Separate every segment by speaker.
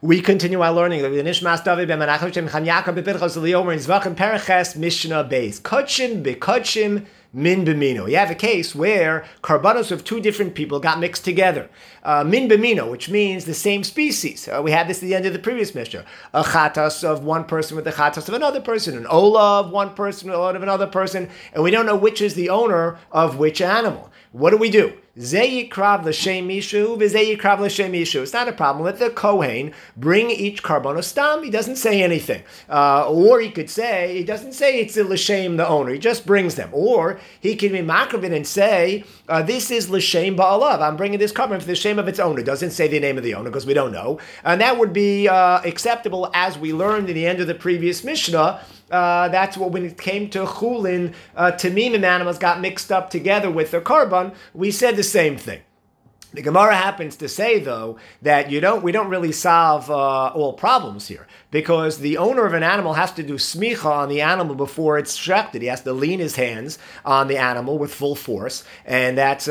Speaker 1: We continue our learning. Nishmas David ben Menachem Shem Chaim Yaakov b'Pinchas Eliomer in Zvachim Pereches Mishnah Beis. Kachim b'kachim min b'mino. You have a case where karbanos of two different people got mixed together. Min b'mino, which means the same species. We had this at the end of the previous Mishnah. A chatas of one person with a chatas of another person. An ola of one person with ola of another person. And we don't know which is the owner of which animal. What do? Zeyikrav l'shem mishu v'zeyikrav l'shem mishu. It's not a problem. Let the Kohen bring each karbanos stam. He doesn't say anything. Or he could say, he doesn't say it's l'shem the owner. He just brings them. Or he can be makravin and say, this is l'shem ba'alav. I'm bringing this karban for the shame of its owner. It doesn't say the name of the owner because we don't know. And that would be acceptable as we learned in the end of the previous Mishnah. That's what when it came to chulin, tamimim animals got mixed up together with the karban. We said the same thing. The Gemara happens to say, though, that we don't really solve all problems here, because the owner of an animal has to do smicha on the animal before it's shechted. He has to lean his hands on the animal with full force, and that's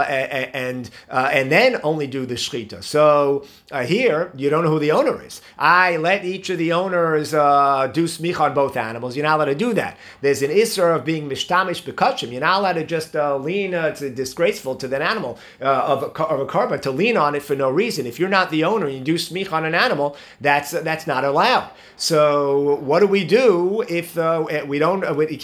Speaker 1: and then only do the shechita. So here you don't know who the owner is. I let each of the owners do smicha on both animals. You're not allowed to do that. There's an isser of being mishtamish bekachim. You're not allowed to just lean. It's disgraceful to that animal of a karban to lean on it for no reason. If you're not the owner and you do smicha on an animal, that's not allowed. So what do if we don't?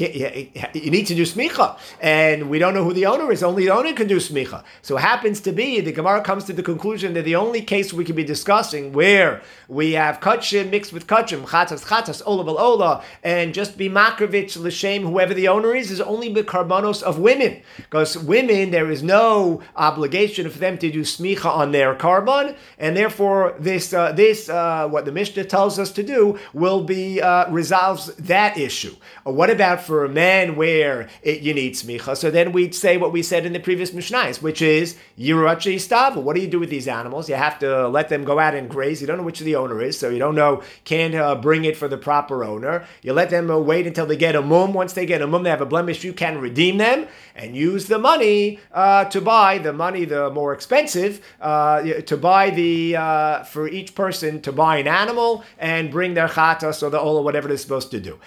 Speaker 1: You need to do smicha, and we don't know who the owner is. Only the owner can do smicha. So it happens to be the Gemara comes to the conclusion that the only case we could be discussing where we have kachim mixed with kachim, chatas, ola, and just be makravich l'shem whoever the owner is only the karbanos of women, because women there is no obligation for them to do smicha on their karban, and therefore this what the Mishnah tells us to do will be resolves that issue. What about for a man where you need smicha? So then we'd say what we said in the previous Mishnahs, which is yiruach istavu. What do you do with these animals? You have to let them go out and graze. You don't know which the owner is, so you don't know, can't bring it for the proper owner. You let them wait until they get a mum. Once they get a mum, they have a blemish, you can redeem them and use the money to buy the more expensive, to buy for each person to buy an animal and bring their chatas or the ola, whatever they're supposed to do.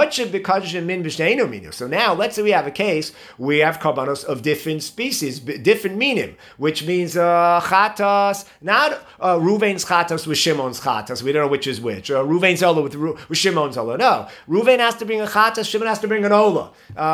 Speaker 1: So now let's say we have a case where we have karbanos of different species, different minim, which means chatas, not Ruvain's chatas with Shimon's chatas. We don't know which is which. Ruvain's ola with Shimon's ola. No, Ruvain has to bring a chatas, Shimon has to bring an ola,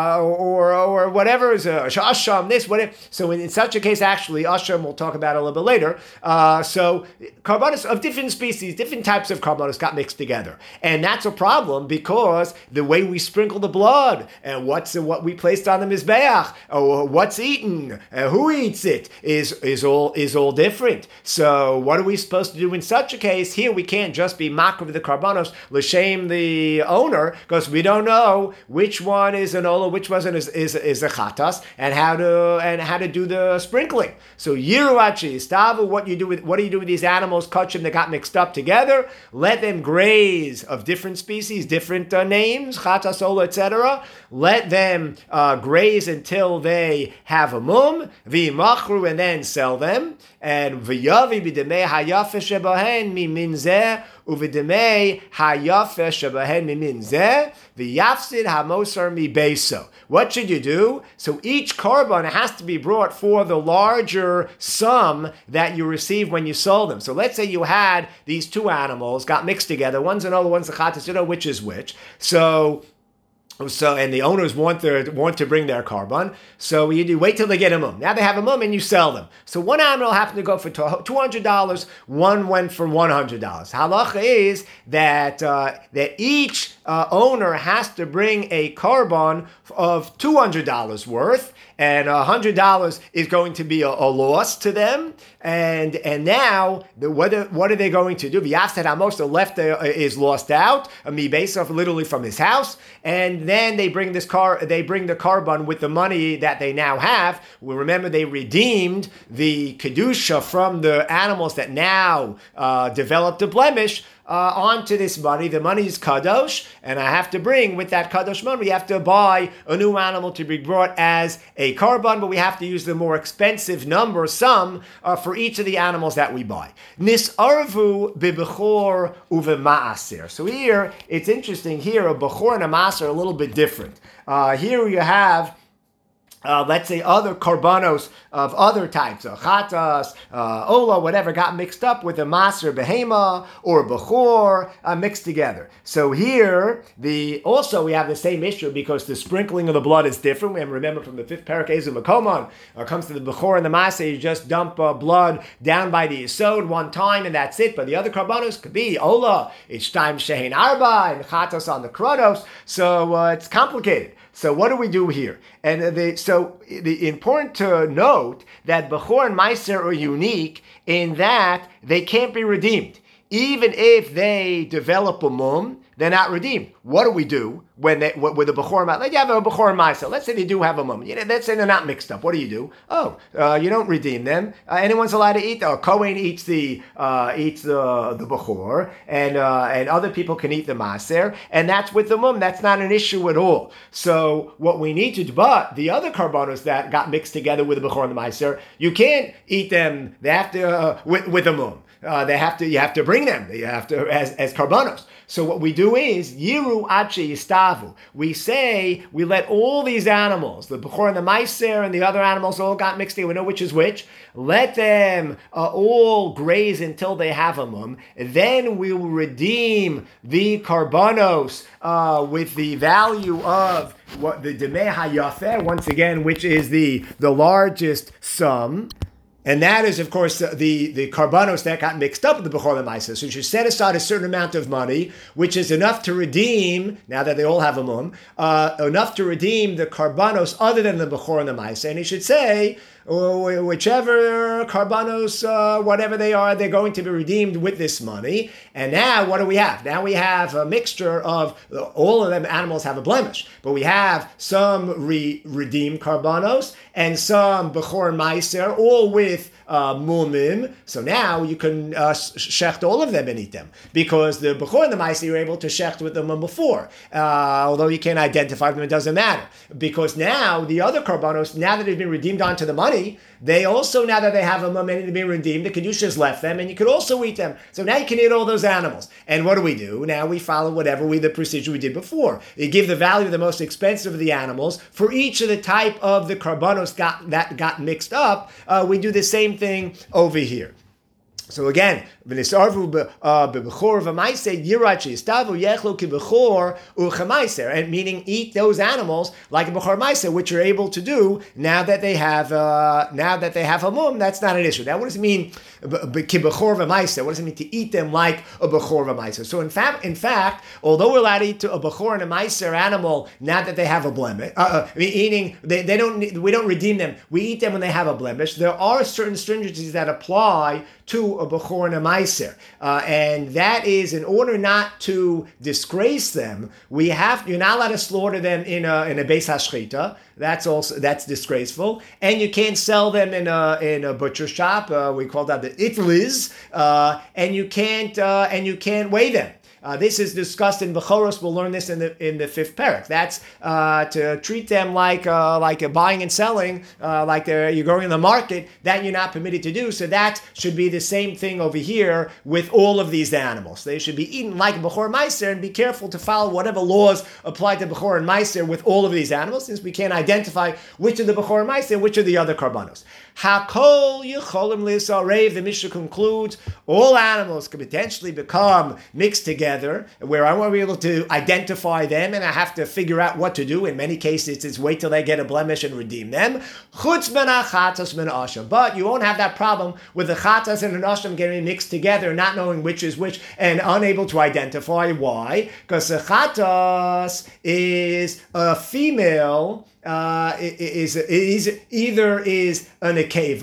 Speaker 1: or whatever is a asham, this, whatever. So in such a case, actually, asham we'll talk about a little bit later. So karbanos of different species, different types of karbanos got mixed together, and that's a problem because the way we sprinkle the blood and what we placed on the mizbeach, or what's eaten, who eats it, is all different. So what are we supposed to do in such a case? Here we can't just be makar with the karbanos l'shem the owner, because we don't know which one is an ola, which one is a chatas, and how to do the sprinkling. So yiruachi istavu, what do you do with these animals kachim that got mixed up together? Let them graze of different species, different names, chatas, ola, etc. Let them graze until they have a mum, v'imachru, and then sell them. And v'yavi b'demei hayafe shebahen mimin zeh, u'v'demei hayafe shebahen mimin zeh, v'yafsid hamosar mi beso. What should you do? So each karban has to be brought for the larger sum that you received when you sold them. So let's say you had these two animals got mixed together. One's an ola, one's a chatas. You know which is which. So and the owners want to bring their karban. So you wait till they get a mum. Now they have a mum and you sell them. So one animal happened to go for $200. One went for $100. Halacha is that each owner has to bring a karban of $200 worth, and $100 is going to be a loss to them. And now what are they going to do? V'yafsed hamos, the left is lost out. Mibesov, literally from his house, and then they bring the karban with the money that they now have. We remember they redeemed the kedusha from the animals that now developed a blemish. onto this money. The money is kadosh, and I have to bring, with that kadosh money, we have to buy a new animal to be brought as a korban, but we have to use the more expensive sum for each of the animals that we buy. Nisarvu bibechor uvemaaser. So here, it's interesting, here a bechor and a maaser are a little bit different. Here you have let's say other korbanos of other types, chatas, ola, whatever, got mixed up with a maser behema or a bechor mixed together. So here, also we have the same issue because the sprinkling of the blood is different. And remember from the fifth parak Ezu Makomon, comes to the bechor and the maser, you just dump blood down by the yesod one time and that's it. But the other korbanos could be ola, it's time shehin arba, and chatas on the kronos. So it's complicated. So what do we do here? And so the important to note that Bechor and Meiser are unique in that they can't be redeemed. Even if they develop a mum, they're not redeemed. What do we do with the Bechor? Let's have a Bechor and Meiser. Let's say they do have a mum. Let's say they're not mixed up. What do? You don't redeem them. Anyone's allowed to eat. Kohen eats the Bechor, and other people can eat the Meiser, and that's with the mum. That's not an issue at all. So what we need to do, but the other karbanos that got mixed together with the Bechor and the Meiser, you can't eat them. They have to with the mum. You have to bring them. You have to as karbanos. So what we do is yiru ache yistavu. We let all these animals, the bechor and the meiser and the other animals, all got mixed together. We know which is which. Let them all graze until they have a mum. Then we will redeem the karbanos with the value of what the demeh hayafer, once again, which is the largest sum. And that is, of course, the karbanos that got mixed up with the Bechor and the Meiser. So you should set aside a certain amount of money, which is enough to redeem, now that they all have a mum, enough to redeem the karbanos other than the Bechor and the Meiser. And you should say, whichever karbanos, whatever they are, they're going to be redeemed with this money. And now, what do we have? Now we have a mixture of, all of them animals have a blemish, but we have some redeemed karbanos and some Bechor and Meiser, all with mumim. So now you can shecht all of them and eat them, because the Bechor and the Meiser you're able to shecht with them before. Although you can't identify them, it doesn't matter. Because now the other karbanos, now that they've been redeemed onto the money, they also, now that they have a mum and they've been redeemed, the Kedushas left them, and you could also eat them. So now you can eat all those animals. And what do? Now we follow the procedure we did before. You give the value of the most expensive of the animals for each of the type of the karbanos that got mixed up. We do the same thing over here. So again, and meaning eat those animals like a bechor meiser, which you're able to do now that they have a mum. That's not an issue. Now, what does it mean bechor v'meiser? What does it mean to eat them like a bechor v'meiser? So in fact, although we're allowed to eat a bechor and a meiser animal now that they have a blemish, we don't redeem them. We eat them when they have a blemish. There are certain stringencies that apply to a bechor and a meiser, and that is, in order not to disgrace them, you're not allowed to slaughter them in a beis hashchita. That's disgraceful, and you can't sell them in a butcher shop. We call that the itliz, and you can't weigh them. This is discussed in Bechoros. We'll learn this in the fifth parak. That's to treat them like a buying and selling, like you're going in the market. That you're not permitted to do. So that should be the same thing over here with all of these animals. They should be eaten like Bechor and Meiser, and be careful to follow whatever laws apply to Bechor and Meiser with all of these animals, since we can't identify which are the Bechor and Meiser and which are the other karbanos. Hakol yicholim lisarev. The Mishnah concludes all animals could potentially become mixed together, where I won't be able to identify them, and I have to figure out what to do. In many cases, it's wait till they get a blemish and redeem them. Chutz min hachatas min asham. But you won't have that problem with the chatas and an asham getting mixed together, not knowing which is which, and unable to identify. Why? Because the chatas is a female. Is either an akeva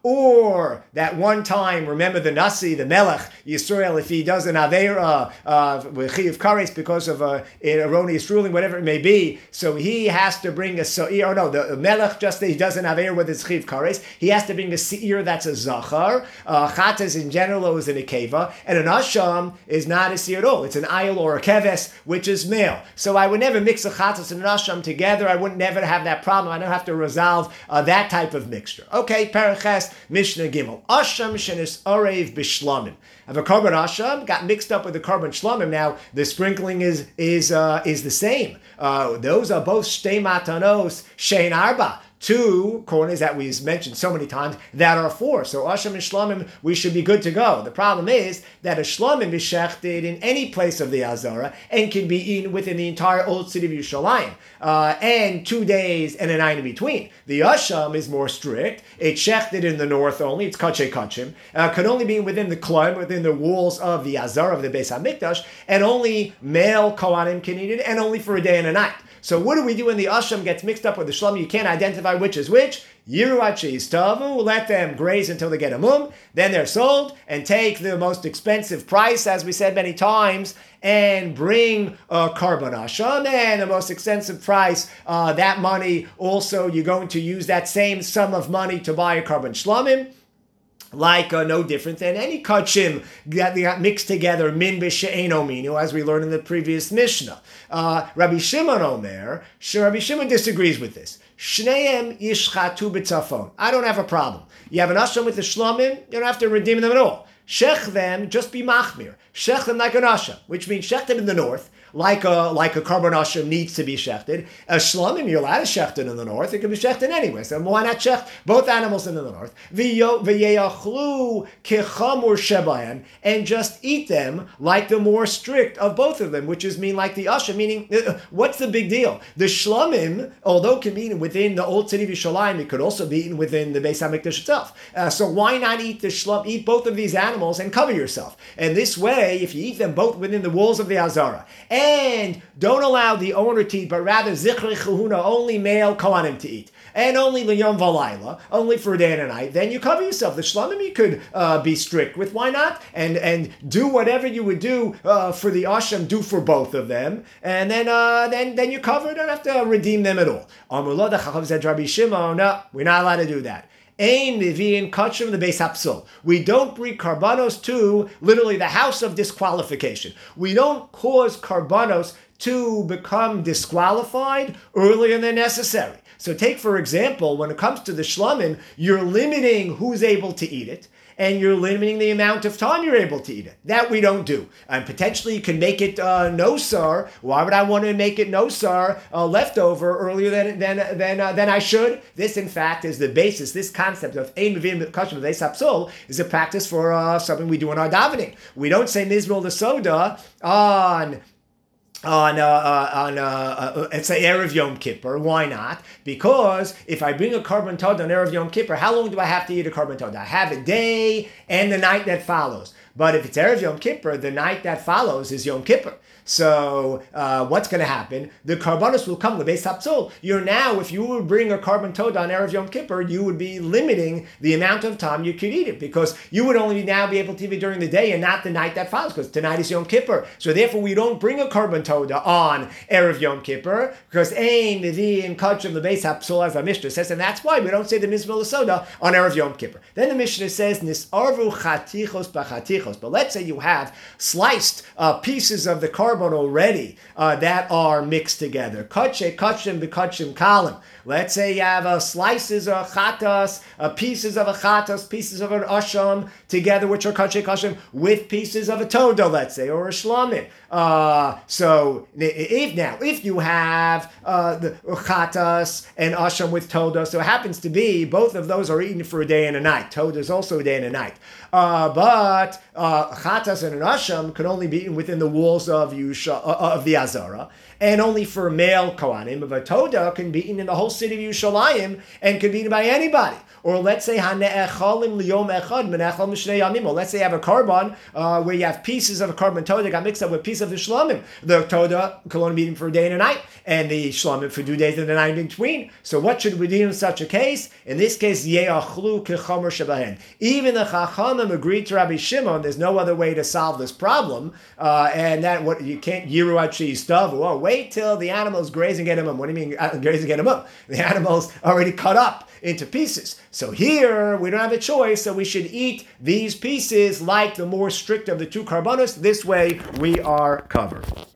Speaker 1: or that one time, remember the Nasi, the Melech, Yisrael, if he does an Aveira with Chiyuv Kares because of an erroneous ruling, whatever it may be, so he has to bring a Sa'ir, or no, the Melech, just that he does an Aveira with his Chiyuv Kares, he has to bring a Sa'ir that's a Zachar. Chatas in general is an Akeva, and an Asham is not a Sa'ir at all. It's an Ayil or a Keves, which is male. So I would never mix a Chatas and an Asham together. I would never have that problem. I don't have to resolve that type of mixture. Okay, Paraches, Mishnah Gimel. Asham shenis Arev b'shlamim. If a korban asham got mixed up with the korban shlamim, now the sprinkling is the same. Those are both shtei matanos shein arba. Two corners that we've mentioned so many times that are four. So Asham and Shlamim, we should be good to go. The problem is that a Shlamim is shechted in any place of the Azara and can be eaten within the entire old city of Yerushalayim. And 2 days and a night in between. The Asham is more strict. It's shechted in the north only. It's Kachei Kachim. Can only be within the Klaim, within the walls of the Azara of the Beis HaMikdash, and only male Kohanim can eat it, and only for a day and a night. So what do we do when the Asham gets mixed up with the Shlamim? You can't identify which is which. Yiruach Tavu, let them graze until they get a mum, then they're sold, and take the most expensive price, as we said many times, and bring a korban asham, and the most expensive price, that money, also you're going to use that same sum of money to buy a korban shlamim, like no different than any kachim that got mixed together, min b'she'eno minu, as we learned in the previous Mishnah. Rabbi Shimon Omer, Rabbi Shimon disagrees with this. Shneim yishchatu b'tzafon. I don't have a problem. You have an asham with the shlamim, you don't have to redeem them at all. Shech them, just be machmir. Shech them like an asham, which means shech them in the north, like a korban asham needs to be shechted. A shlamim, you're allowed to shecht it in the north. It can be shechted anyway. So why not shecht both animals in the north? V'yeyachlu kechamur shebahem, and just eat them like the more strict of both of them, which is mean like the asham. Meaning, what's the big deal? The shlamim, although it can be eaten within the old city of Yerushalayim, it could also be eaten within the Beis HaMikdash itself. So why not eat the shlam? Eat both of these animals and cover yourself. And this way, if you eat them both within the walls of the Azara, and don't allow the owner to eat, but rather Zichri Chahuna, only male Kohanim to eat, and only Liyom Valayla, only for a day and a night, then you cover yourself. The Shlamim you could be strict with, why not? And do whatever you would do for the Asham, do for both of them, and then you cover it, don't have to redeem them at all. Amrullah, the Chacham said, Rabbi Shimon, no, we're not allowed to do that. Ein miviin kachim the Beis Hapsul. We don't bring karbanos to literally the house of disqualification. We don't cause karbanos to become disqualified earlier than necessary. So take, for example, when it comes to the shlamim, you're limiting who's able to eat it, and you're limiting the amount of time you're able to eat it. That we don't do. And potentially you can make it nosar. Why would I want to make it nosar leftover earlier than I should? This, in fact, is the basis. This concept of ein mevim kashim beis hapsul is a practice for something we do in our davening. We don't say mizmor l'soda on it's a Erev Yom Kippur. Why not? Because if I bring a korban todah on Erev Yom Kippur, how long do I have to eat a korban todah? I have a day and the night that follows. But if it's Erev Yom Kippur, the night that follows is Yom Kippur. So what's going to happen? The karbanos will come, the Beis Hapsul. You're now, if you would bring a korban todah on Erev Yom Kippur, you would be limiting the amount of time you could eat it, because you would only now be able to eat it during the day and not the night that follows, because tonight is Yom Kippur. So therefore, we don't bring a korban todah on Erev Yom Kippur, because ein miviin kachim the Beis Hapsul, as our Mishnah says, and that's why we don't say the mizmor l'soda on Erev Yom Kippur. Then the Mishnah says nisarvu chatichos b'chatichos. But let's say you have sliced pieces of the korban already that are mixed together. Kachim b'kachim kalim. Let's say you have slices of chatas, pieces of a chatas, pieces of an asham together, which are kachim with pieces of a todah, let's say, or a shlamim. So if you have the chatas and asham with todah, so it happens to be both of those are eaten for a day and a night. Todah is also a day and a night. But chatas and an asham can only be eaten within the walls of the Azara, and only for male Kohanim. Of a todah can be eaten in the whole city of Yerushalayim and can be eaten by anybody. Or let's say hane'echalim liyom echad menechal mishnei yamim. Or let's say you have a korban where you have pieces of a korban toda got mixed up with pieces of the shlamim. The toda can only be eaten for a day and a night, and the shlamim for 2 days and a night in between. So what should we do in such a case? In this case, ye'achlu kechomer shabahen. Even the chachamim agreed to Rabbi Shimon. There's no other way to solve this problem, and that what you can't yiru ad sheyistavu. Oh, wait till the animals grazing at him. What do you mean grazing at him up? The animals already cut up into pieces. So here we don't have a choice. So we should eat these pieces like the more strict of the two karbanos. This way we are covered.